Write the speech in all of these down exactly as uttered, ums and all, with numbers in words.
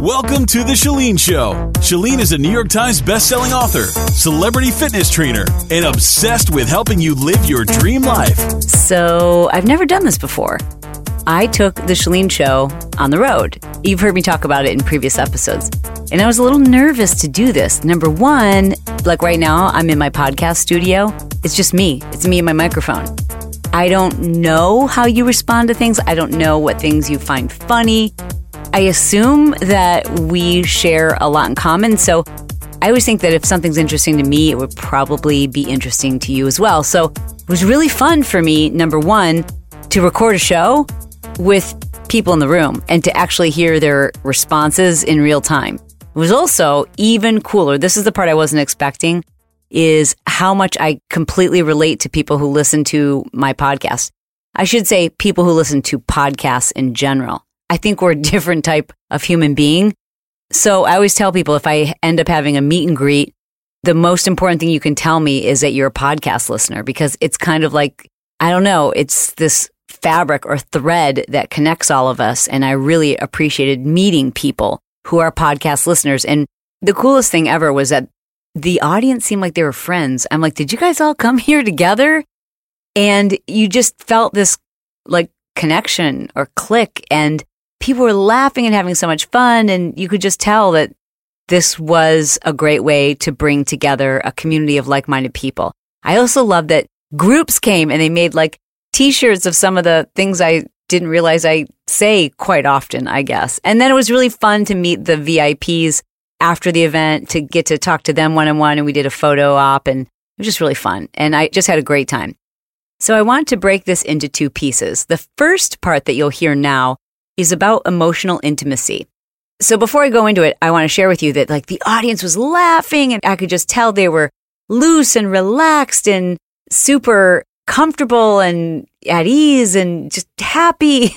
Welcome to The Chalene Show. Chalene is a New York Times bestselling author, celebrity fitness trainer, and obsessed with helping you live your dream life. So I've never done this before. I took The Chalene Show on the road. You've heard me talk about it in previous episodes. And I was a little nervous to do this. Number one, like right now, I'm in my podcast studio. It's just me. It's me and my microphone. I don't know how you respond to things. I don't know what things you find funny. I assume that we share a lot in common. So I always think that if something's interesting to me, it would probably be interesting to you as well. So it was really fun for me, number one, to record a show with people in the room and to actually hear their responses in real time. It was also even cooler. This is the part I wasn't expecting, is how much I completely relate to people who listen to my podcast. I should say people who listen to podcasts in general. I think we're a different type of human being. So I always tell people if I end up having a meet and greet, the most important thing you can tell me is that you're a podcast listener, because it's kind of like, I don't know, it's this fabric or thread that connects all of us. And I really appreciated meeting people who are podcast listeners. And the coolest thing ever was that the audience seemed like they were friends. I'm like, did you guys all come here together? And you just felt this like connection or click, and people were laughing and having so much fun. And you could just tell that this was a great way to bring together a community of like-minded people. I also love that groups came and they made like t-shirts of some of the things I didn't realize I say quite often, I guess. And then it was really fun to meet the V I Ps after the event, to get to talk to them one-on-one, and we did a photo op, and it was just really fun. And I just had a great time. So I want to break this into two pieces. The first part that you'll hear now is about emotional intimacy. So before I go into it, I want to share with you that like the audience was laughing, and I could just tell they were loose and relaxed and super comfortable and at ease and just happy.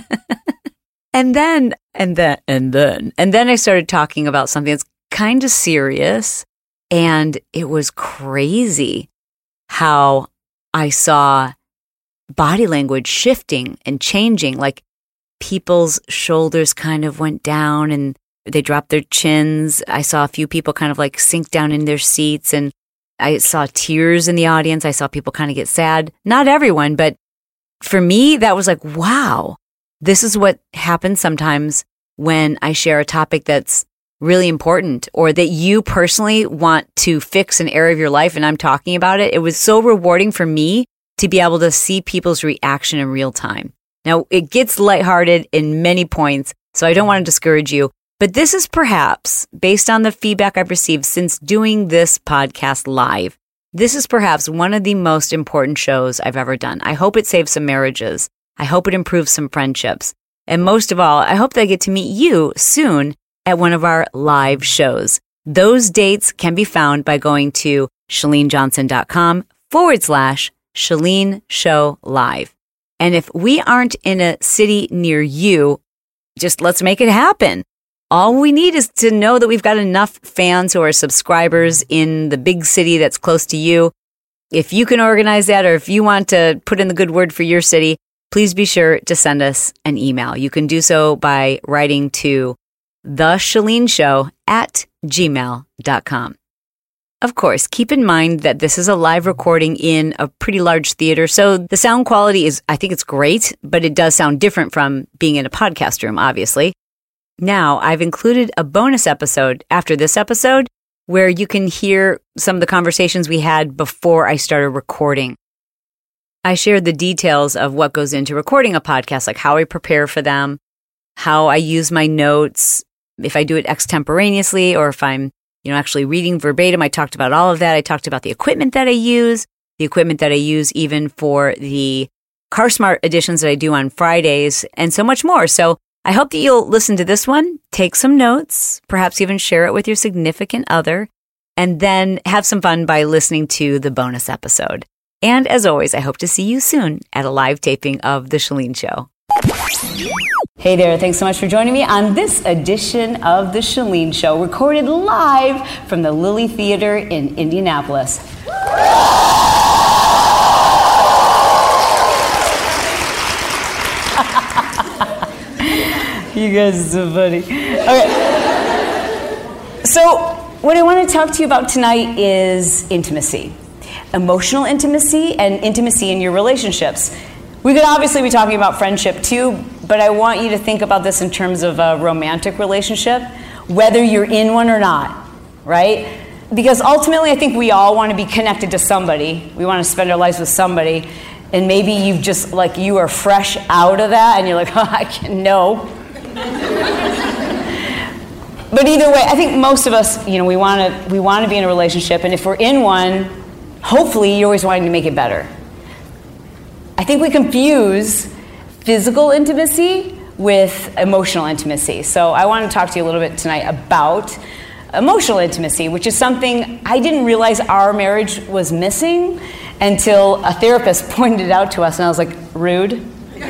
and then, and then, and then, and then I started talking about something that's kind of serious. And it was crazy how I saw body language shifting and changing. Like people's shoulders kind of went down and they dropped their chins. I saw a few people kind of like sink down in their seats, and I saw tears in the audience. I saw people kind of get sad. Not everyone, but for me, that was like, wow, this is what happens sometimes when I share a topic that's really important, or that you personally want to fix an area of your life and I'm talking about it. It was so rewarding for me to be able to see people's reaction in real time. Now, it gets lighthearted in many points, so I don't want to discourage you. But this is perhaps, based on the feedback I've received since doing this podcast live, this is perhaps one of the most important shows I've ever done. I hope it saves some marriages. I hope it improves some friendships. And most of all, I hope that I get to meet you soon at one of our live shows. Those dates can be found by going to chalenejohnson.com forward slash Chalene Show Live. And if we aren't in a city near you, just let's make it happen. All we need is to know that we've got enough fans who are subscribers in the big city that's close to you. If you can organize that, or if you want to put in the good word for your city, please be sure to send us an email. You can do so by writing to the Chalene Show at gmail dot com. Of course, keep in mind that this is a live recording in a pretty large theater, so the sound quality is, I think it's great, but it does sound different from being in a podcast room, obviously. Now, I've included a bonus episode after this episode where you can hear some of the conversations we had before I started recording. I shared the details of what goes into recording a podcast, like how I prepare for them, how I use my notes, if I do it extemporaneously or if I'm, you know, actually reading verbatim. I talked about all of that. I talked about the equipment that I use, the equipment that I use even for the CarSmart editions that I do on Fridays, and so much more. So I hope that you'll listen to this one, take some notes, perhaps even share it with your significant other, and then have some fun by listening to the bonus episode. And as always, I hope to see you soon at a live taping of The Chalene Show. Hey there, thanks so much for joining me on this edition of The Chalene Show, recorded live from the Lilly Theater in Indianapolis. You guys are so funny. Okay. So what I want to talk to you about tonight is intimacy. Emotional intimacy and intimacy in your relationships. We could obviously be talking about friendship too, but I want you to think about this in terms of a romantic relationship, whether you're in one or not, right? Because ultimately I think we all want to be connected to somebody. We want to spend our lives with somebody. And maybe you've just, like, you are fresh out of that and you're like, oh, I can, no. But either way, I think most of us, you know, we want to we want to be in a relationship, and if we're in one, hopefully you're always wanting to make it better. I think we confuse physical intimacy with emotional intimacy. So I want to talk to you a little bit tonight about emotional intimacy, which is something I didn't realize our marriage was missing until a therapist pointed it out to us, and I was like, rude.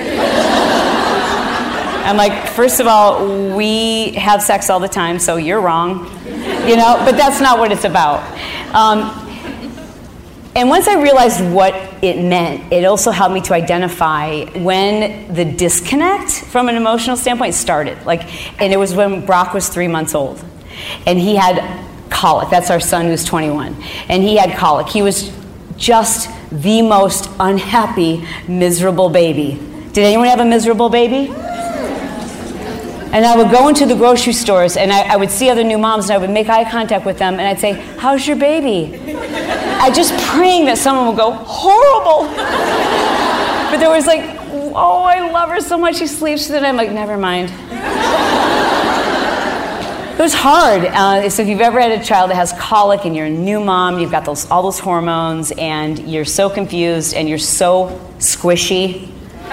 I'm like, first of all, we have sex all the time, so you're wrong, you know, but that's not what it's about. Um, and once I realized what it meant, it also helped me to identify when the disconnect from an emotional standpoint started. Like, and it was when Brock was three months old, and he had colic. That's our son who's twenty-one, and he had colic. He was just the most unhappy, miserable baby. Did anyone have a miserable baby? And I would go into the grocery stores, and I, I would see other new moms, and I would make eye contact with them, and I'd say, how's your baby? I just praying that someone would go, horrible. But there was like, oh, I love her so much, she sleeps through the night. I'm like, never mind. It was hard. Uh, so if you've ever had a child that has colic and you're a new mom, you've got those all those hormones, and you're so confused, and you're so squishy.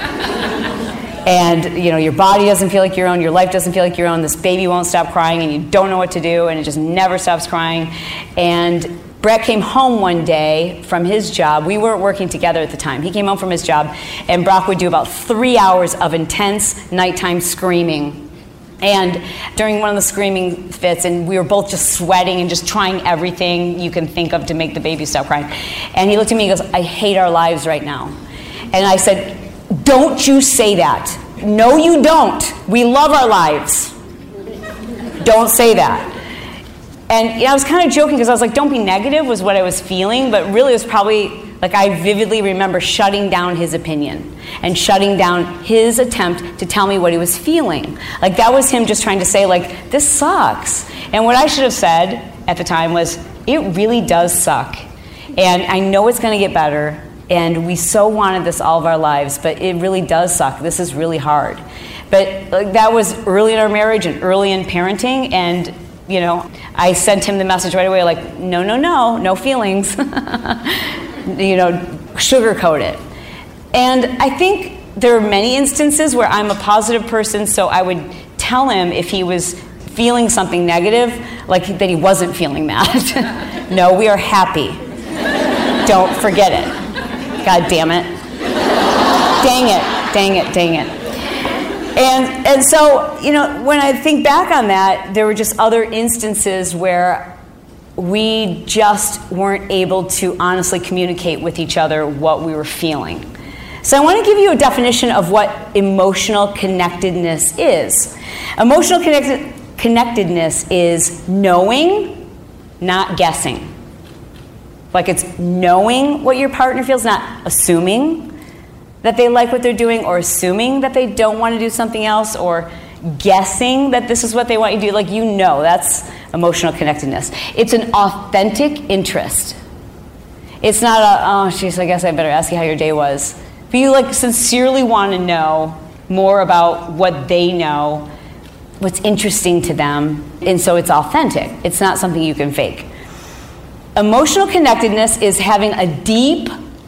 And, you know, your body doesn't feel like your own, your life doesn't feel like your own, this baby won't stop crying, and you don't know what to do, and it just never stops crying. And Brett came home one day from his job. We weren't working together at the time. He came home from his job, and Brock would do about three hours of intense nighttime screaming. And during one of the screaming fits, and we were both just sweating and just trying everything you can think of to make the baby stop crying. And he looked at me and goes, I hate our lives right now. And I said, don't you say that. No, you don't. We love our lives. Don't say that. And you know, I was kind of joking because I was like, don't be negative was what I was feeling, but really it was probably, like, I vividly remember shutting down his opinion and shutting down his attempt to tell me what he was feeling. Like, that was him just trying to say, like, this sucks. And what I should have said at the time was, it really does suck. And I know it's going to get better. And we so wanted this all of our lives, but it really does suck. This is really hard. But like, that was early in our marriage and early in parenting, and you know, I sent him the message right away, like, no, no, no, no feelings. You know, sugarcoat it. And I think there are many instances where I'm a positive person, so I would tell him if he was feeling something negative, like that he wasn't feeling that. No, we are happy. Don't forget it. God damn it. Dang it, dang it, dang it. And and so, you know, when I think back on that, there were just other instances where we just weren't able to honestly communicate with each other what we were feeling. So I want to give you a definition of what emotional connectedness is. Emotional connected, connectedness is knowing, not guessing. Like, it's knowing what your partner feels, not assuming that they like what they're doing, or assuming that they don't want to do something else, or guessing that this is what they want you to do. Like, you know, that's emotional connectedness. It's an authentic interest. It's not a, oh, jeez, I guess I better ask you how your day was. But you, like, sincerely want to know more about what they know, what's interesting to them, and so it's authentic. It's not something you can fake. Emotional connectedness is having a deep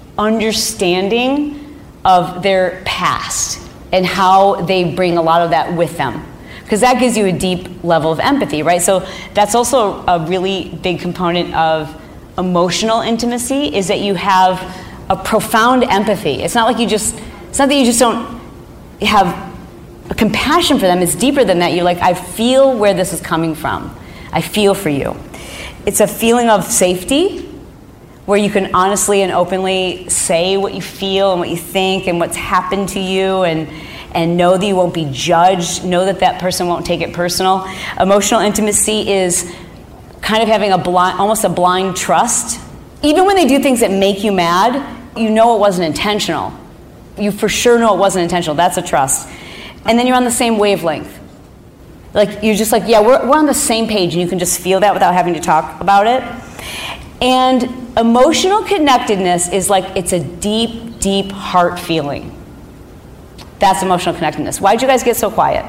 understanding of their past and how they bring a lot of that with them. Because that gives you a deep level of empathy, right? So that's also a really big component of emotional intimacy, is that you have a profound empathy. It's not like you just, it's not that you just don't have a compassion for them. It's deeper than that. You're like, I feel where this is coming from. I feel for you. It's a feeling of safety where you can honestly and openly say what you feel and what you think and what's happened to you, and and know that you won't be judged, know that that person won't take it personal. Emotional intimacy is kind of having a blind, almost a blind trust. Even when they do things that make you mad, you know it wasn't intentional. You for sure know it wasn't intentional. That's a trust. And then you're on the same wavelength. Like, you're just like, yeah, we're, we're on the same page, and you can just feel that without having to talk about it. And emotional connectedness is like, it's a deep, deep heart feeling. That's emotional connectedness. Why'd you guys get so quiet?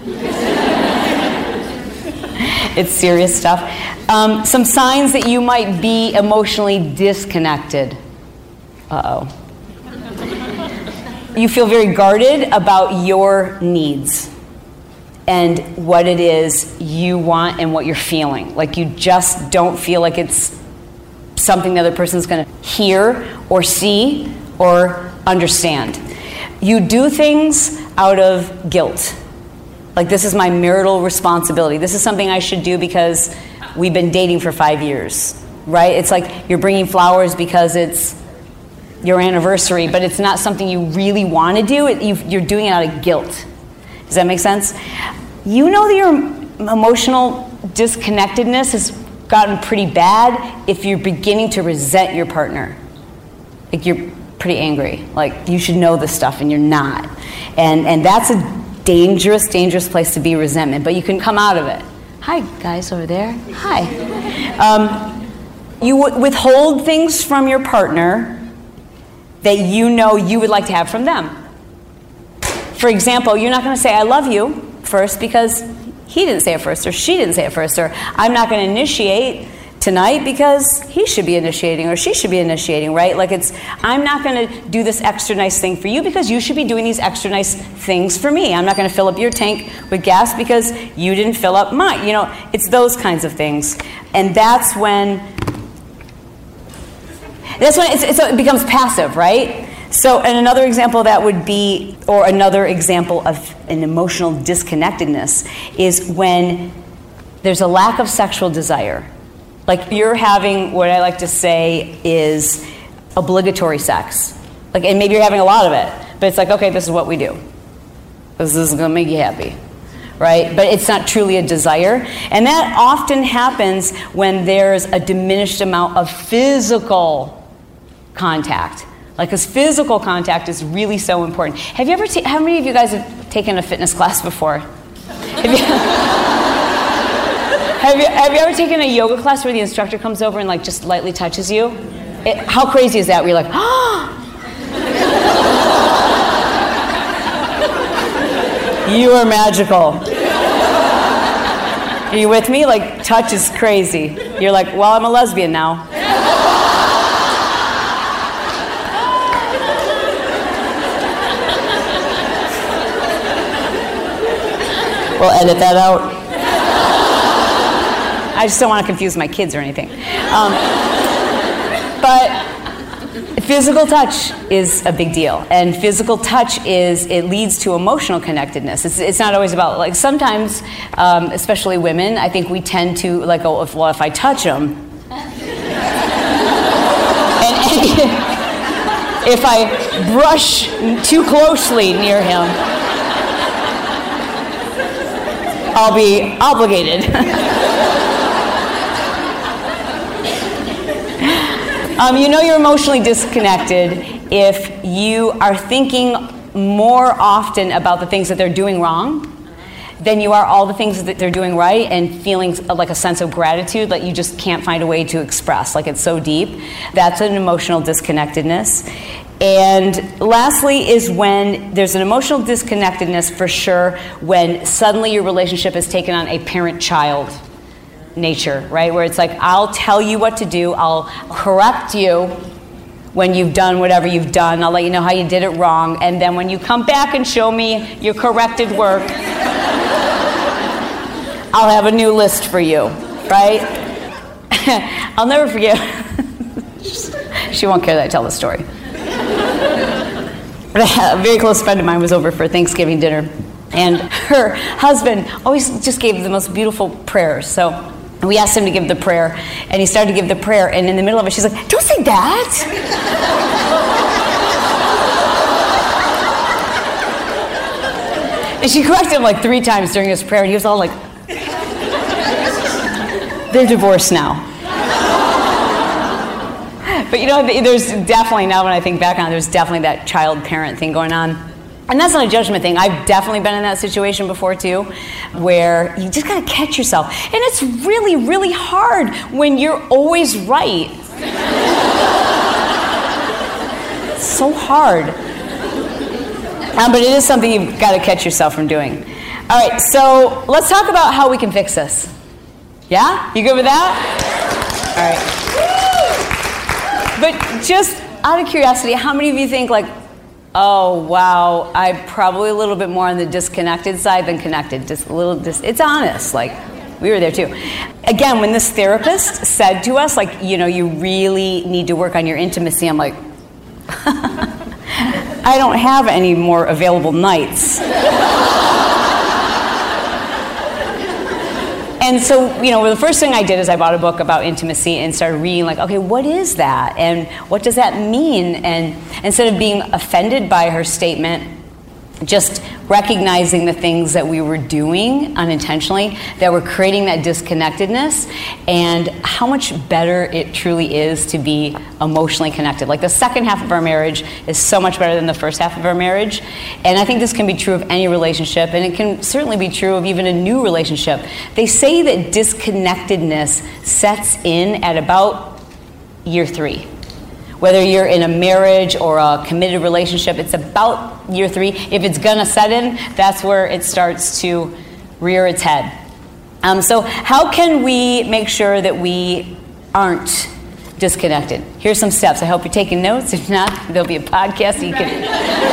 It's serious stuff. Um, some signs that you might be emotionally disconnected. Uh-oh. You feel very guarded about your needs and what it is you want and what you're feeling. Like, you just don't feel like it's something the other person's going to hear or see or understand. You do things out of guilt. Like, this is my marital responsibility. This is something I should do because we've been dating for five years, right? It's like you're bringing flowers because it's your anniversary, but it's not something you really want to do. It, you, you're doing it out of guilt. Does that make sense? You know that your emotional disconnectedness has gotten pretty bad if you're beginning to resent your partner. Like, you're pretty angry. Like, you should know this stuff and you're not. And and that's a dangerous, dangerous place to be, resentment. But you can come out of it. Hi, guys over there. Hi. Um, you w- withhold things from your partner that you know you would like to have from them. For example, you're not going to say, I love you first because he didn't say it first, or she didn't say it first, or I'm not going to initiate tonight because he should be initiating or she should be initiating, right? Like, it's, I'm not going to do this extra nice thing for you because you should be doing these extra nice things for me. I'm not going to fill up your tank with gas because you didn't fill up mine. You know, it's those kinds of things. And that's when, that's when it's, it's, it becomes passive, right? So, and another example of that would be, or another example of an emotional disconnectedness is when there's a lack of sexual desire. Like, you're having what I like to say is obligatory sex. Like, and maybe you're having a lot of it, but it's like, okay, this is what we do. This is going to make you happy, right? But it's not truly a desire. And that often happens when there's a diminished amount of physical contact. Like, because physical contact is really so important. Have you ever, ta- how many of you guys have taken a fitness class before? Have you, have you, have you ever taken a yoga class where the instructor comes over and, like, just lightly touches you? It, how crazy is that? Where you're like, oh! You are magical. Are you with me? Like, touch is crazy. You're like, well, I'm a lesbian now. We'll edit that out. I just don't want to confuse my kids or anything. Um, but physical touch is a big deal. And physical touch is, it leads to emotional connectedness. It's, it's not always about, like, sometimes, um, especially women, I think we tend to, like, oh, if, well, if I touch him, and, and if I brush too closely near him, I'll be obligated. um, you know you're emotionally disconnected if you are thinking more often about the things that they're doing wrong than you are all the things that they're doing right, and feeling like a sense of gratitude that you just can't find a way to express. Like, it's so deep. That's an emotional disconnectedness. And lastly is when there's an emotional disconnectedness, for sure, when suddenly your relationship has taken on a parent-child nature, right? Where it's like, I'll tell you what to do, I'll correct you when you've done whatever you've done, I'll let you know how you did it wrong, and then when you come back and show me your corrected work, I'll have a new list for you, right? I'll never forget. She won't care that I tell the story. A very close friend of mine was over for Thanksgiving dinner, and her husband always just gave the most beautiful prayers. So we asked him to give the prayer, and he started to give the prayer, and in the middle of it, she's like, "Don't say that." And she corrected him like three times during his prayer, and he was all like, They're divorced now. But you know, there's definitely, now when I think back on it, there's definitely that child-parent thing going on. And that's not a judgment thing. I've definitely been in that situation before too, where you just gotta catch yourself. And it's really, really hard when you're always right. It's so hard. Um, but it is something you've gotta catch yourself from doing. All right, so let's talk about how we can fix this. Yeah? You good with that? All right. But just out of curiosity, how many of you think like, oh, wow, I'm probably a little bit more on the disconnected side than connected. Just a little, dis- it's honest, like, we were there too. Again, when this therapist said to us, like, you know, you really need to work on your intimacy, I'm like, I don't have any more available nights. And so, you know, the first thing I did is I bought a book about intimacy and started reading, like, okay, what is that? And what does that mean? And instead of being offended by her statement, just recognizing the things that we were doing unintentionally that were creating that disconnectedness, and how much better it truly is to be emotionally connected. Like, the second half of our marriage is so much better than the first half of our marriage. And I think this can be true of any relationship, and it can certainly be true of even a new relationship. They say that disconnectedness sets in at about year three. Whether you're in a marriage or a committed relationship, it's about year three. If it's gonna set in, that's where it starts to rear its head. Um, so how can we make sure that we aren't disconnected? Here's some steps. I hope you're taking notes. If not, there'll be a podcast that you can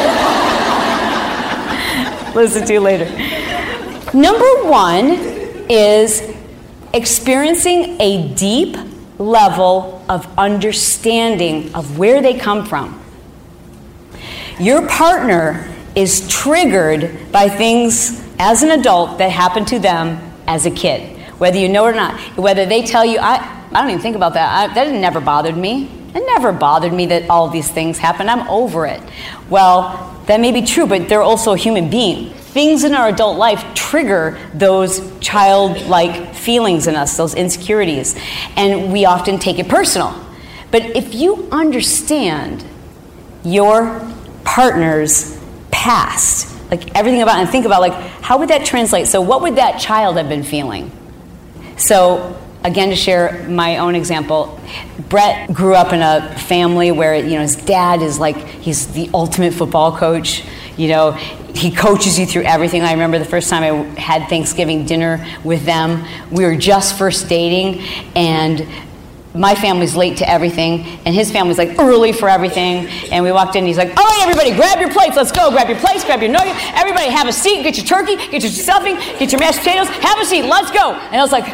listen to later. Number one is experiencing a deep level of understanding of where they come from. Your partner is triggered by things as an adult that happened to them as a kid, whether you know it or not. Whether they tell you, I, I don't even think about that. I, that never bothered me. It never bothered me that all these things happened. I'm over it. Well, that may be true, but they're also a human being. Things in our adult life trigger those childlike feelings in us, those insecurities, and we often take it personal. But if you understand your partner's past, like everything about it, and think about, like, how would that translate? So what would that child have been feeling? So again, to share my own example, Brett grew up in a family where, you know, his dad is like, he's the ultimate football coach. You know, he coaches you through everything. I remember the first time I had Thanksgiving dinner with them, we were just first dating, and my family's late to everything, and his family's like early for everything. And we walked in, and he's like, all right, everybody, grab your plates, let's go. Grab your plates, grab your nugget. Everybody have a seat, get your turkey, get your stuffing, get your mashed potatoes, have a seat, let's go. And I was like,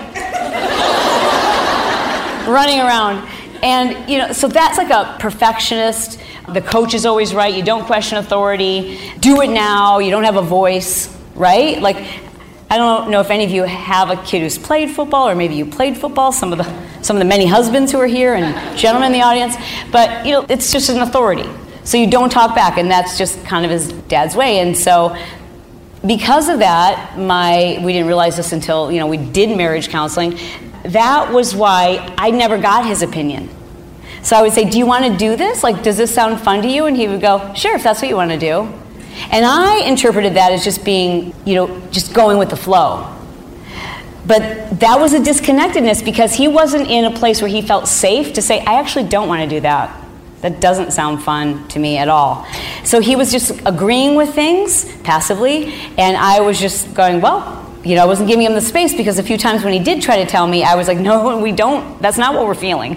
running around. And, you know, so that's like a perfectionist. The coach is always right. You don't question authority. Do it now. You don't have a voice, right? Like, I don't know if any of you have a kid who's played football, or maybe you played football, some of the some of the many husbands who are here and gentlemen in the audience. But, you know, it's just an authority. So you don't talk back, and that's just kind of his dad's way. And so because of that, my we didn't realize this until, you know, we did marriage counseling. That was why I never got his opinion. So I would say, do you want to do this? Like, does this sound fun to you? And he would go, sure, if that's what you want to do. And I interpreted that as just being, you know, just going with the flow. But that was a disconnectedness because he wasn't in a place where he felt safe to say, I actually don't want to do that. That doesn't sound fun to me at all. So he was just agreeing with things passively, and I was just going, well, you know, I wasn't giving him the space, because a few times when he did try to tell me, I was like, no, we don't, that's not what we're feeling.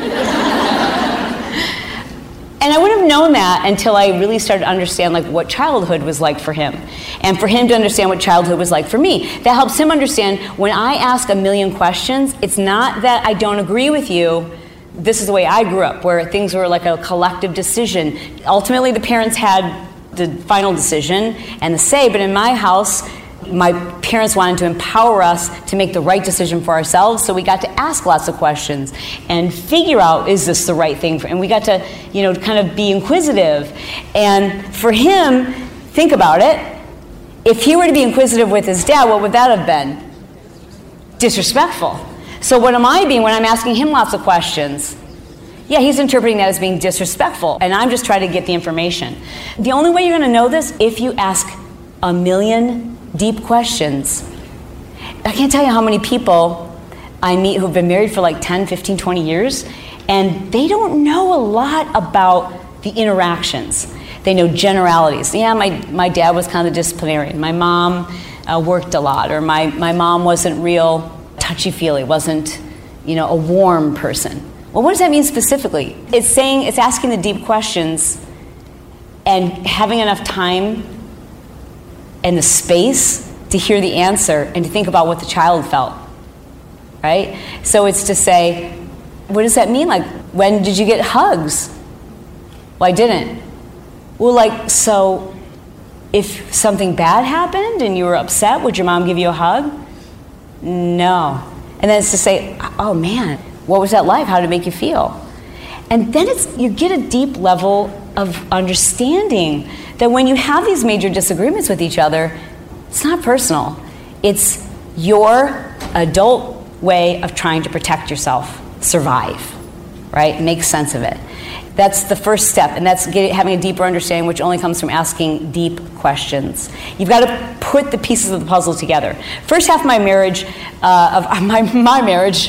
And I wouldn't have known that until I really started to understand, like, what childhood was like for him. And for him to understand what childhood was like for me. That helps him understand when I ask a million questions, it's not that I don't agree with you. This is the way I grew up, where things were like a collective decision. Ultimately, the parents had the final decision and the say, but in my house, my parents wanted to empower us to make the right decision for ourselves, so we got to ask lots of questions and figure out, is this the right thing? For, and we got to, you know, kind of be inquisitive. And for him, think about it, if he were to be inquisitive with his dad, what would that have been? Disrespectful. So what am I being when I'm asking him lots of questions? Yeah, he's interpreting that as being disrespectful, and I'm just trying to get the information. The only way you're going to know this if you ask a million deep questions. I can't tell you how many people I meet who've been married for like ten, fifteen, twenty years, and they don't know a lot about the interactions. They know generalities. Yeah, my, my dad was kind of the disciplinarian. My mom uh, worked a lot, or my, my mom wasn't real touchy-feely, wasn't, you know, a warm person. Well, what does that mean specifically? It's saying, it's asking the deep questions and having enough time and the space to hear the answer and to think about what the child felt, right? So it's to say, what does that mean? Like, when did you get hugs? Well, I didn't. Well, like, so if something bad happened and you were upset, would your mom give you a hug? No. And then it's to say, oh man, what was that like? How did it make you feel? And then it's, you get a deep level of understanding that when you have these major disagreements with each other, it's not personal. It's your adult way of trying to protect yourself, survive, right? Make sense of it. That's the first step, and that's getting, having a deeper understanding, which only comes from asking deep questions. You've got to put the pieces of the puzzle together. First half of my marriage, uh, of my, my marriage,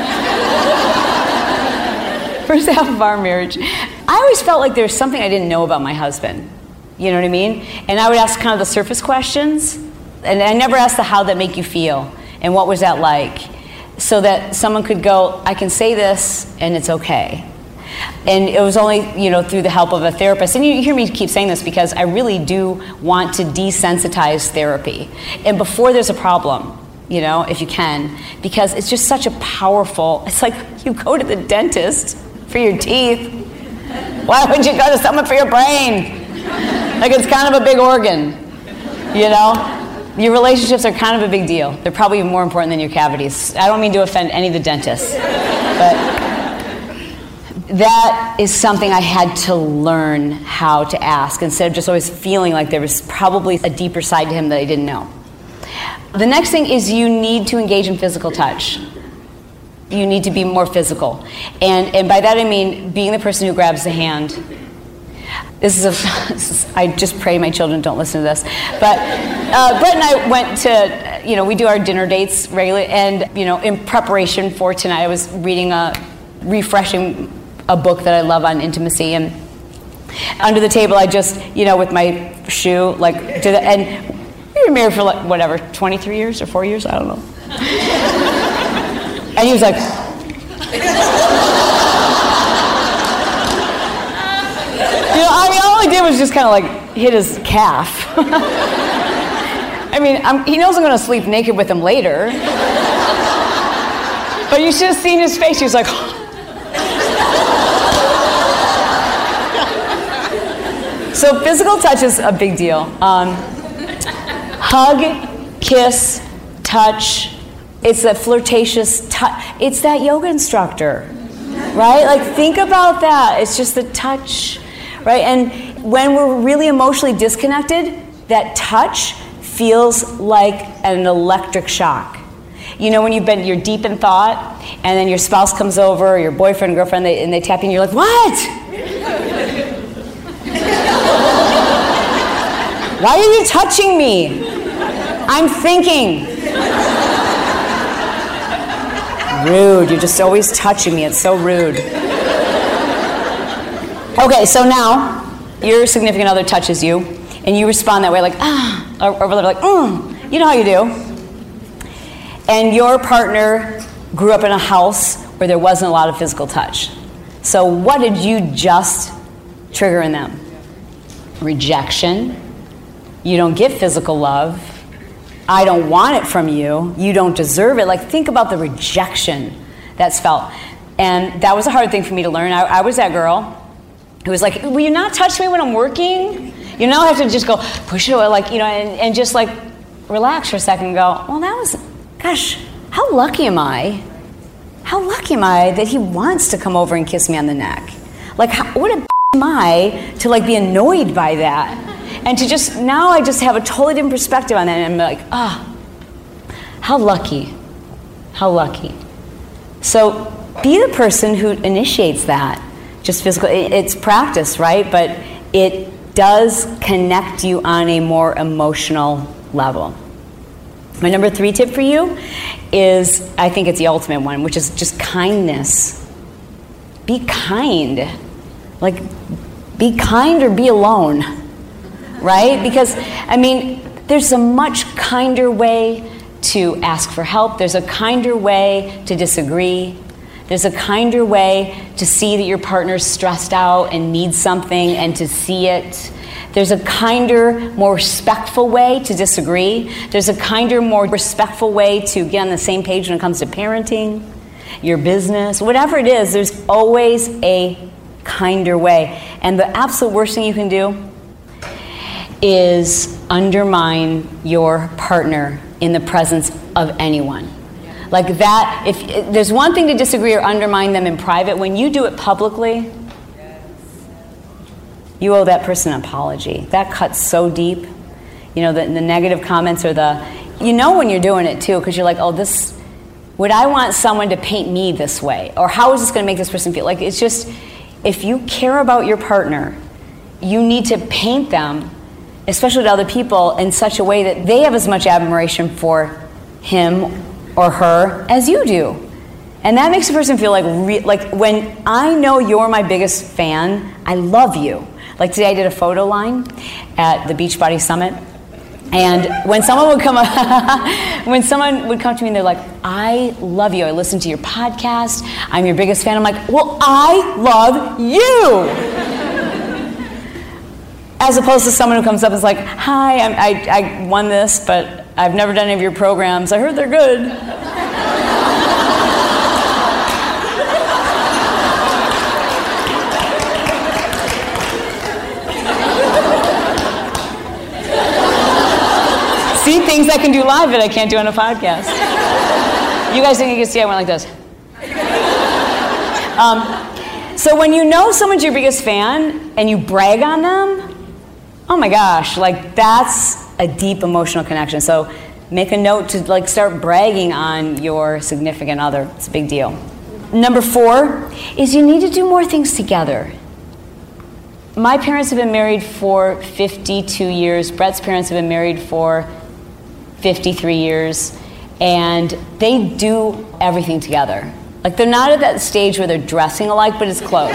first half of our marriage, I always felt like there was something I didn't know about my husband. You know what I mean? And I would ask kind of the surface questions, and I never asked the how that make you feel, and what was that like, so that someone could go, I can say this, and it's okay. And it was only, you know, through the help of a therapist. And you hear me keep saying this because I really do want to desensitize therapy. And before there's a problem, you know, if you can, because it's just such a powerful, it's like you go to the dentist for your teeth. Why would you go to someone for your brain? Like, it's kind of a big organ, you know? Your relationships are kind of a big deal. They're probably more important than your cavities. I don't mean to offend any of the dentists, but that is something I had to learn how to ask instead of just always feeling like there was probably a deeper side to him that I didn't know. The next thing is you need to engage in physical touch. You need to be more physical. And, and by that I mean being the person who grabs the hand. This is a, this is, I just pray my children don't listen to this. But uh, Brett and I went to, you know, we do our dinner dates regularly, and, you know, in preparation for tonight, I was reading a, refreshing a book that I love on intimacy, and under the table I just, you know, with my shoe, like, did it, and we were married for like, whatever, twenty-three years or four years, I don't know. And he was like, you know, I mean, all I did was just kind of like hit his calf. I mean, I'm, he knows I'm going to sleep naked with him later. But you should have seen his face. He was like, so physical touch is a big deal. Um, hug, kiss, touch. It's that flirtatious touch. It's that yoga instructor, right? Like, think about that. It's just the touch, right? And when we're really emotionally disconnected, that touch feels like an electric shock. You know, when you've been, you're deep in thought, and then your spouse comes over, or your boyfriend, girlfriend, they, and they tap you, and you're like, what? Why are you touching me? I'm thinking. Rude, you're just always touching me, it's so rude. Okay, so now, your significant other touches you, and you respond that way, like, ah, or, or like, mm, you know how you do. And your partner grew up in a house where there wasn't a lot of physical touch. So what did you just trigger in them? Rejection. You don't get physical love. I don't want it from you. You don't deserve it. Like, think about the rejection that's felt. And that was a hard thing for me to learn. I, I was that girl who was like, will you not touch me when I'm working? You know, I have to just go push it away, like, you know, and, and just like relax for a second and go, well, that was, gosh, how lucky am I? How lucky am I that he wants to come over and kiss me on the neck? Like, how, what a am I to like be annoyed by that? And to just, now I just have a totally different perspective on that, and I'm like, ah, oh, how lucky, how lucky. So be the person who initiates that. Just physical, it's practice, right? But it does connect you on a more emotional level. My number three tip for you is, I think it's the ultimate one, which is just kindness. Be kind. Like, be kind or be alone, right? Because, I mean, there's a much kinder way to ask for help. There's a kinder way to disagree. There's a kinder way to see that your partner's stressed out and needs something and to see it. There's a kinder, more respectful way to disagree. There's a kinder, more respectful way to get on the same page when it comes to parenting, your business, whatever it is, there's always a kinder way. And the absolute worst thing you can do is undermine your partner in the presence of anyone. Like that, if, if there's one thing to disagree or undermine them in private, when you do it publicly, you owe that person an apology. That cuts so deep. You know, the, the negative comments or the, you know when you're doing it too, because you're like, oh, this, would I want someone to paint me this way? Or how is this going to make this person feel? Like, it's just, if you care about your partner, you need to paint them, especially to other people, in such a way that they have as much admiration for him or her as you do. And that makes a person feel like, re- like when I know you're my biggest fan, I love you. Like today I did a photo line at the Beachbody Summit. And when someone would come up, when someone would come to me and they're like, I love you. I listen to your podcast. I'm your biggest fan. I'm like, well, I love you. As opposed to someone who comes up and is like, hi, I'm, I, I won this, but I've never done any of your programs. I heard they're good. See, things I can do live that I can't do on a podcast. You guys think you can see I went like this. Um, so when you know someone's your biggest fan and you brag on them, oh my gosh, like that's a deep emotional connection. So make a note to like start bragging on your significant other. It's a big deal. Number four is you need to do more things together. My parents have been married for fifty-two years. Brett's parents have been married for fifty-three years. And they do everything together. Like they're not at that stage where they're dressing alike, but it's close.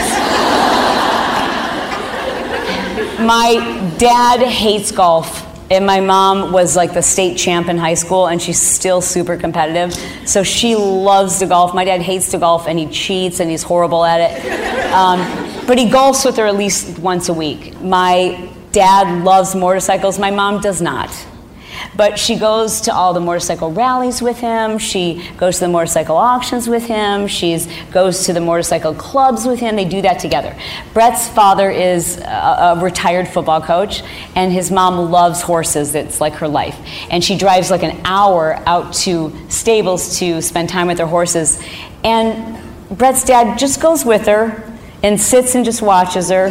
My dad hates golf, and my mom was like the state champ in high school, and she's still super competitive. So she loves to golf. My dad hates to golf, and he cheats, and he's horrible at it. Um, but he golfs with her at least once a week. My dad loves motorcycles. My mom does not. But she goes to all the motorcycle rallies with him. She goes to the motorcycle auctions with him. She goes to the motorcycle clubs with him. They do that together. Brett's father is a, a retired football coach, and his mom loves horses. It's like her life. And she drives like an hour out to stables to spend time with her horses. And Brett's dad just goes with her and sits and just watches her.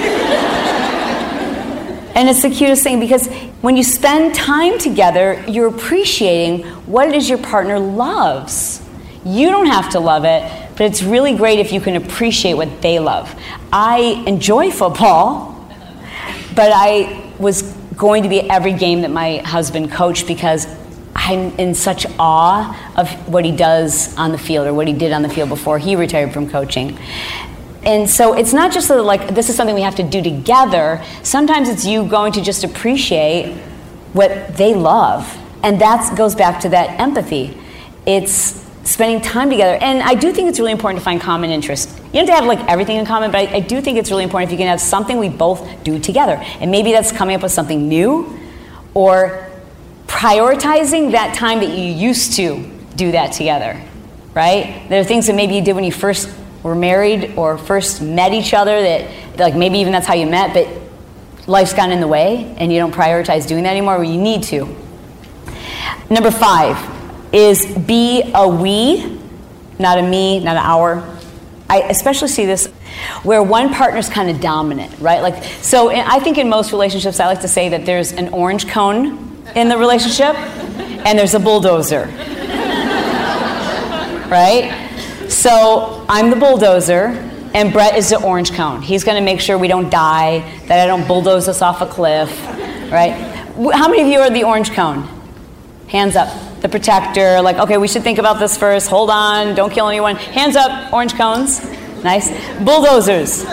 And it's the cutest thing because when you spend time together, you're appreciating what it is your partner loves. You don't have to love it, but it's really great if you can appreciate what they love. I enjoy football, but I was going to be at every game that my husband coached because I'm in such awe of what he does on the field or what he did on the field before he retired from coaching. And so it's not just that, like, this is something we have to do together. Sometimes it's you going to just appreciate what they love. And that goes back to that empathy. It's spending time together. And I do think it's really important to find common interests. You don't have to have, like, everything in common, but I, I do think it's really important if you can have something we both do together. And maybe that's coming up with something new or prioritizing that time that you used to do that together, right? There are things that maybe you did when you first were married or first met each other that, like, maybe even that's how you met, but life's gotten in the way and you don't prioritize doing that anymore where you need to. Number five is be a we, not a me, not an our. I especially see this where one partner's kind of dominant, right? Like, so I think in most relationships, I like to say that there's an orange cone in the relationship and there's a bulldozer, right? So I'm the bulldozer, and Brett is the orange cone. He's going to make sure we don't die, that I don't bulldoze us off a cliff, right? How many of you are the orange cone? Hands up. The protector, like, okay, we should think about this first. Hold on, don't kill anyone. Hands up, orange cones. Nice. Bulldozers.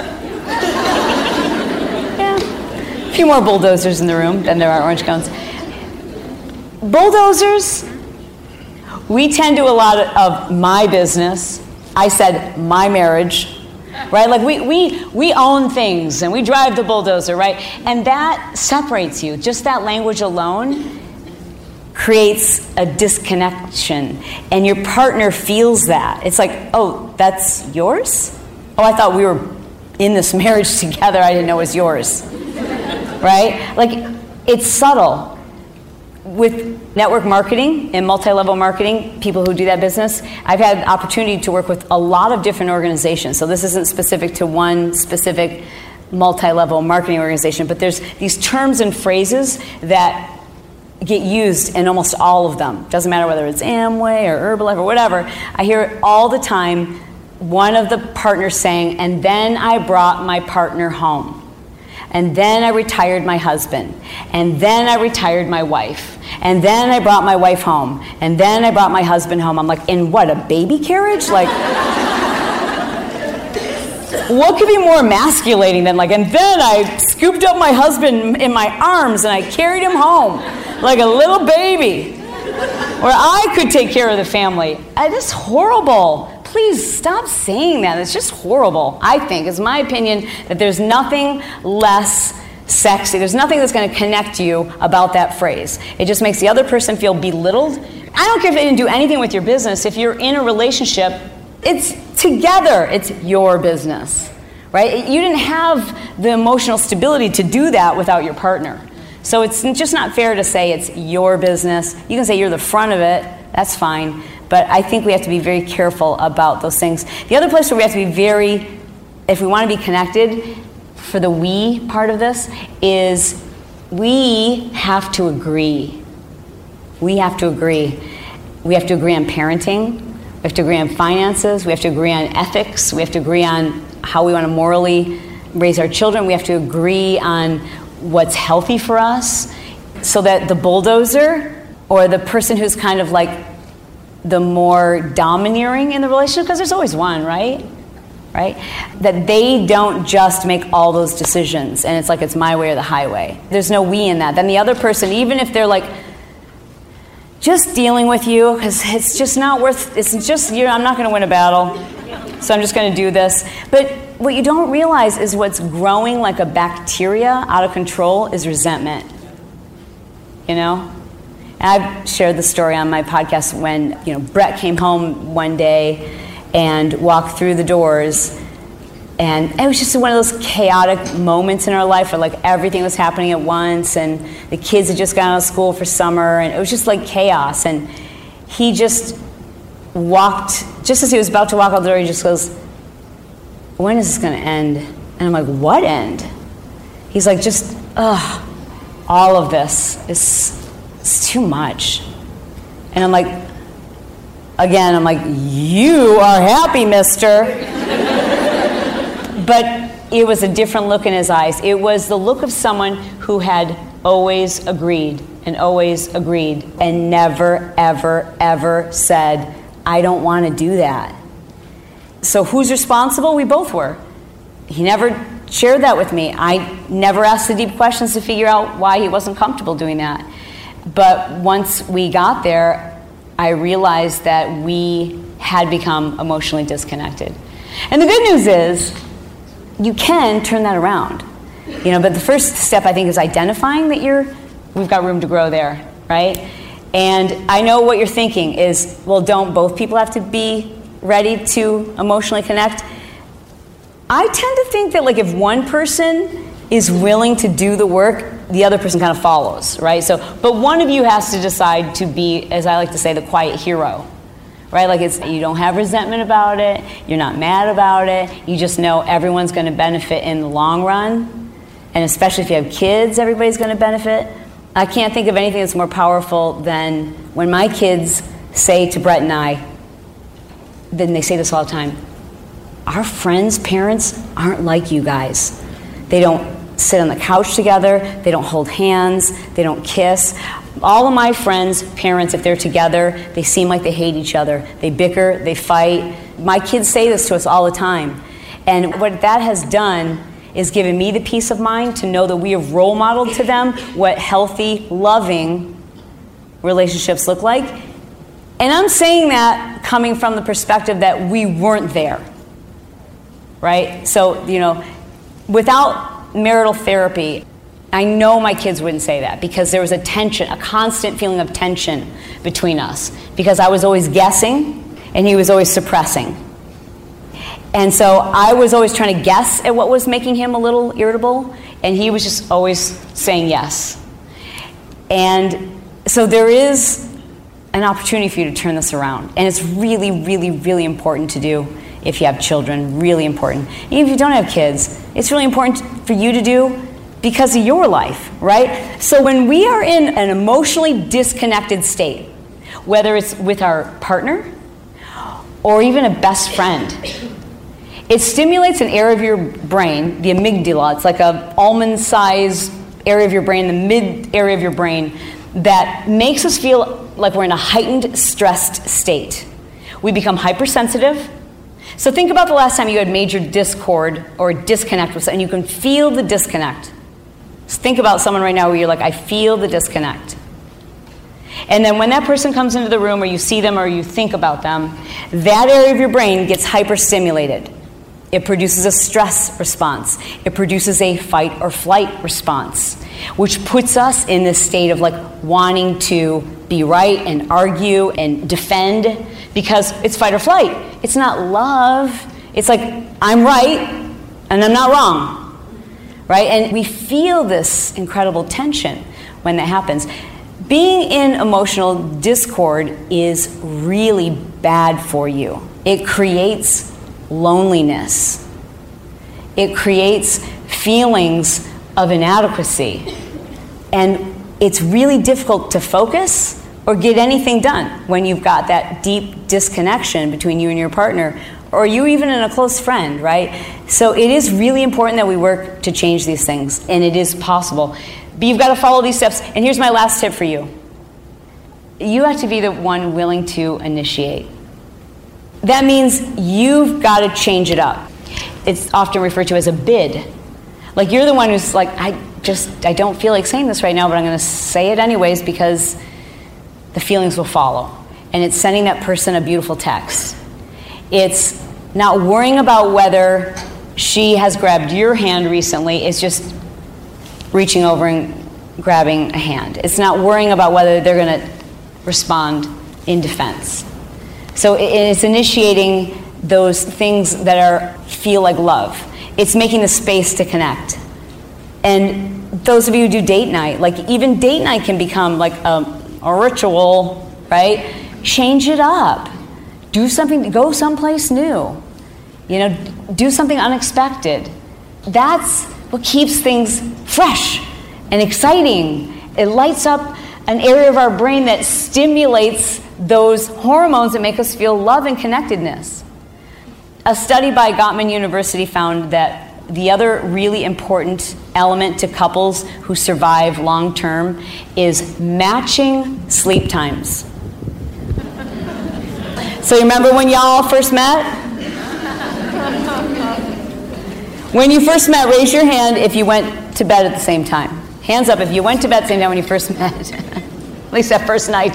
Yeah. A few more bulldozers in the room than there are orange cones. Bulldozers, we tend to a lot of my business. I said my marriage, right? Like we, we, we own things and we drive the bulldozer, right? And that separates you. Just that language alone creates a disconnection, and your partner feels that. It's like, oh, that's yours? Oh, I thought we were in this marriage together. I didn't know it was yours, right? Like, it's subtle. With network marketing and multi-level marketing, people who do that business, I've had the opportunity to work with a lot of different organizations. So this isn't specific to one specific multi-level marketing organization, but there's these terms and phrases that get used in almost all of them. Doesn't matter whether it's Amway or Herbalife or whatever. I hear it all the time, one of the partners saying, and then I brought my partner home. And then I retired my husband. And then I retired my wife. And then I brought my wife home. And then I brought my husband home. I'm like, in what, a baby carriage? Like, what could be more emasculating than like, and then I scooped up my husband in my arms and I carried him home like a little baby, where I could take care of the family. It is horrible. Please stop saying that. It's just horrible, I think. It's my opinion that there's nothing less sexy. There's nothing that's going to connect you about that phrase. It just makes the other person feel belittled. I don't care if they didn't do anything with your business. If you're in a relationship, it's together. It's your business, right? You didn't have the emotional stability to do that without your partner. So it's just not fair to say it's your business. You can say you're the front of it. That's fine. But I think we have to be very careful about those things. The other place where we have to be very, if we want to be connected, for the we part of this, is we have to agree. We have to agree. We have to agree on parenting. We have to agree on finances. We have to agree on ethics. We have to agree on how we want to morally raise our children. We have to agree on what's healthy for us, so that the bulldozer or the person who's kind of like the more domineering in the relationship, because there's always one, right? Right? That they don't just make all those decisions and it's like it's my way or the highway. There's no we in that. Then the other person, even if they're like just dealing with you, because it's just not worth, it's just, you know, I'm not going to win a battle, so I'm just going to do this. But what you don't realize is what's growing like a bacteria out of control is resentment. You know? And I've shared the story on my podcast when, you know, Brett came home one day and walked through the doors, and it was just one of those chaotic moments in our life where like everything was happening at once, and the kids had just gotten out of school for summer, and it was just like chaos. And he just walked, just as he was about to walk out the door, he just goes, when is this going to end? And I'm like, what end? He's like, just, ugh, all of this is it's too much. And I'm like, again, I'm like, you are happy, mister. But it was a different look in his eyes. It was the look of someone who had always agreed and always agreed and never, ever, ever said, I don't want to do that. So who's responsible? We both were. He never shared that with me. I never asked the deep questions to figure out why he wasn't comfortable doing that. But once we got there, I realized that we had become emotionally disconnected. And the good news is, you can turn that around. You know, but the first step, I think, is identifying that you're, we've got room to grow there, right? And I know what you're thinking is, well, don't both people have to be ready to emotionally connect? I tend to think that like if one person is willing to do the work, the other person kind of follows, right? So, but one of you has to decide to be, as I like to say, the quiet hero, right? Like it's, you don't have resentment about it, you're not mad about it, you just know everyone's going to benefit in the long run, and especially if you have kids, everybody's going to benefit. I can't think of anything that's more powerful than when my kids say to Brett and I, then they say this all the time, our friends' parents aren't like you guys. They don't sit on the couch together, they don't hold hands, they don't kiss. All of my friends' parents, if they're together, they seem like they hate each other. They bicker, they fight. My kids say this to us all the time. And what that has done is given me the peace of mind to know that we have role modeled to them what healthy, loving relationships look like. And I'm saying that coming from the perspective that we weren't there, right? So, you know, without marital therapy, I know my kids wouldn't say that because there was a tension, a constant feeling of tension between us because I was always guessing and he was always suppressing. And so I was always trying to guess at what was making him a little irritable, and he was just always saying yes. And so there is an opportunity for you to turn this around. And it's really, really, really important to do if you have children, really important. Even if you don't have kids, it's really important for you to do because of your life, right? So when we are in an emotionally disconnected state, whether it's with our partner or even a best friend, it stimulates an area of your brain, the amygdala. It's like an almond-sized area of your brain, the mid area of your brain, that makes us feel like we're in a heightened, stressed state. We become hypersensitive. So think about the last time you had major discord or disconnect with someone, and you can feel the disconnect. Just think about someone right now where you're like, I feel the disconnect. And then when that person comes into the room or you see them or you think about them, that area of your brain gets hyperstimulated. It produces a stress response. It produces a fight or flight response, which puts us in this state of like wanting to be right and argue and defend because it's fight or flight. It's not love. It's like, I'm right and I'm not wrong. Right? And we feel this incredible tension when that happens. Being in emotional discord is really bad for you. It creates loneliness. It creates feelings of inadequacy. And it's really difficult to focus or get anything done when you've got that deep disconnection between you and your partner, or you even in a close friend, right? So it is really important that we work to change these things, and it is possible. But you've got to follow these steps. And here's my last tip for you. You have to be the one willing to initiate. That means you've got to change it up. It's often referred to as a bid. Like you're the one who's like, I just, I don't feel like saying this right now, but I'm going to say it anyways because the feelings will follow. And it's sending that person a beautiful text. It's not worrying about whether she has grabbed your hand recently. It's just reaching over and grabbing a hand. It's not worrying about whether they're going to respond in defense. So it's initiating those things that are feel like love. It's making the space to connect. And those of you who do date night, like even date night can become like a, a ritual, right? Change it up. Do something, go someplace new. You know, do something unexpected. That's what keeps things fresh and exciting. It lights up an area of our brain that stimulates those hormones that make us feel love and connectedness. A study by Gottman University found that the other really important element to couples who survive long term is matching sleep times. So you remember when y'all first met? When you first met, raise your hand if you went to bed at the same time. Hands up if you went to bed at the same time when you first met. At least that first night.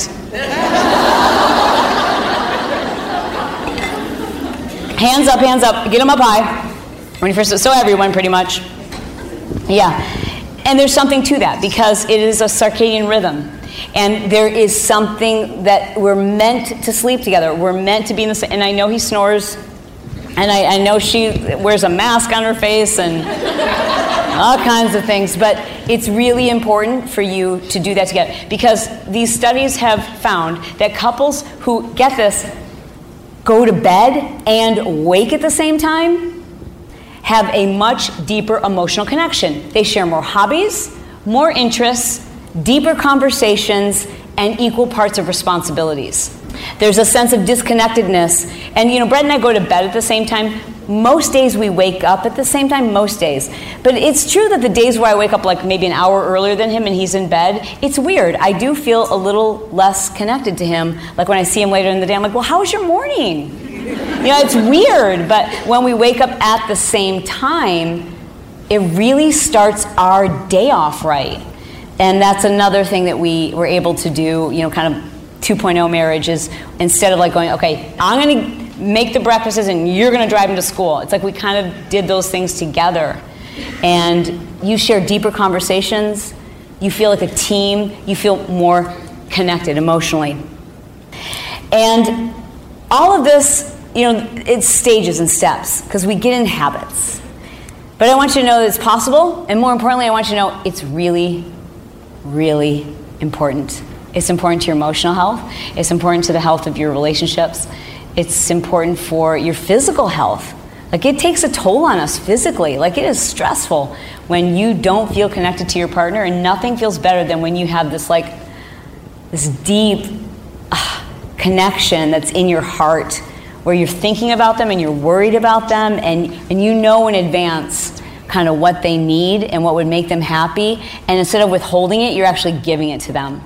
Hands up, hands up. Get them up high. When you first, so everyone pretty much. Yeah. And there's something to that because it is a circadian rhythm. And there is something that we're meant to sleep together. We're meant to be in the same. And I know he snores. And I, I know she wears a mask on her face and all kinds of things. But it's really important for you to do that together. Because these studies have found that couples who, get this, go to bed and wake at the same time have a much deeper emotional connection. They share more hobbies, more interests, deeper conversations, and equal parts of responsibilities. There's a sense of disconnectedness. And, you know, Brett and I go to bed at the same time. Most days we wake up at the same time, most days. But it's true that the days where I wake up like maybe an hour earlier than him and he's in bed, it's weird. I do feel a little less connected to him. Like when I see him later in the day, I'm like, well, how was your morning? You know, it's weird. But when we wake up at the same time, it really starts our day off right. And that's another thing that we were able to do, you know, kind of two point oh marriage is instead of like going, okay, I'm going to make the breakfasts and you're going to drive him to school. It's like we kind of did those things together. And you share deeper conversations. You feel like a team. You feel more connected emotionally. And all of this, you know, it's stages and steps because we get in habits. But I want you to know that it's possible. And more importantly, I want you to know it's really, really important. It's important to your emotional health. It's important to the health of your relationships. It's important for your physical health. Like it takes a toll on us physically. Like it is stressful when you don't feel connected to your partner, and nothing feels better than when you have this like this deep uh, connection that's in your heart where you're thinking about them and you're worried about them and, and you know in advance kind of what they need and what would make them happy. And instead of withholding it, you're actually giving it to them.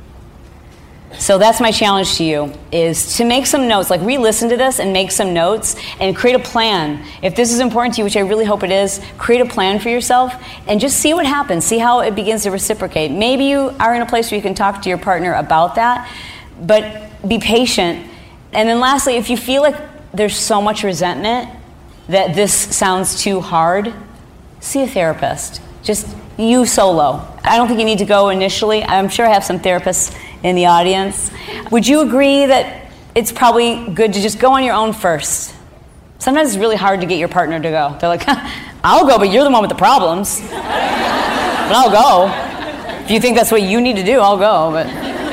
So that's my challenge to you, is to make some notes, like re-listen to this and make some notes and create a plan. If this is important to you, which I really hope it is, create a plan for yourself and just see what happens. See how it begins to reciprocate. Maybe you are in a place where you can talk to your partner about that, but be patient. And then lastly, if you feel like there's so much resentment that this sounds too hard, see a therapist. Just you solo. I don't think you need to go initially. I'm sure I have some therapists in the audience. Would you agree that it's probably good to just go on your own first? Sometimes it's really hard to get your partner to go. They're like, I'll go, but you're the one with the problems. But I'll go. If you think that's what you need to do, I'll go. But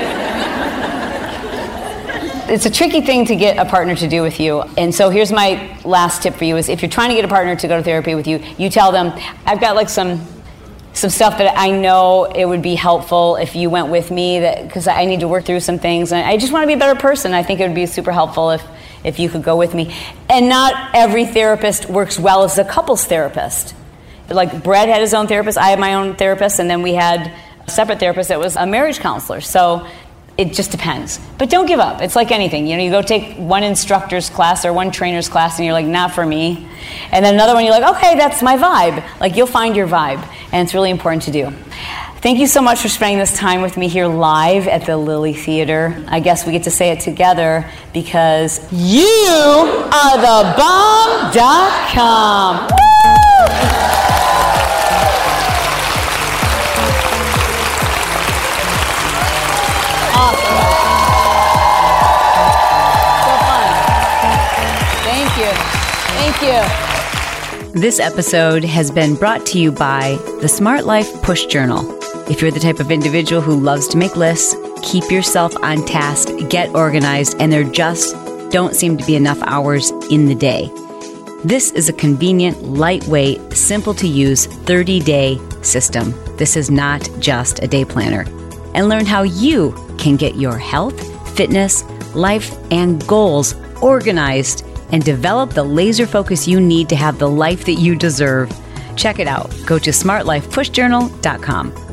it's a tricky thing to get a partner to do with you. And so here's my last tip for you is if you're trying to get a partner to go to therapy with you, you tell them, I've got like some some stuff that I know it would be helpful if you went with me, that because I need to work through some things. And I just want to be a better person. I think it would be super helpful if, if you could go with me. And not every therapist works well as a couples therapist. Like Brett had his own therapist, I had my own therapist, and then we had a separate therapist that was a marriage counselor. So it just depends. But don't give up. It's like anything. You know, you go take one instructor's class or one trainer's class and you're like, not for me. And then another one, you're like, okay, that's my vibe. Like you'll find your vibe. And it's really important to do. Thank you so much for spending this time with me here live at the Lilly Theater. I guess we get to say it together because you are the bomb dot com. Woo! Thank you. This episode has been brought to you by the Smart Life Push Journal. If you're the type of individual who loves to make lists, keep yourself on task, get organized, and there just don't seem to be enough hours in the day, this is a convenient, lightweight, simple to use thirty-day system. This is not just a day planner. And learn how you can get your health, fitness, life, and goals organized and develop the laser focus you need to have the life that you deserve. Check it out. Go to smart life push journal dot com.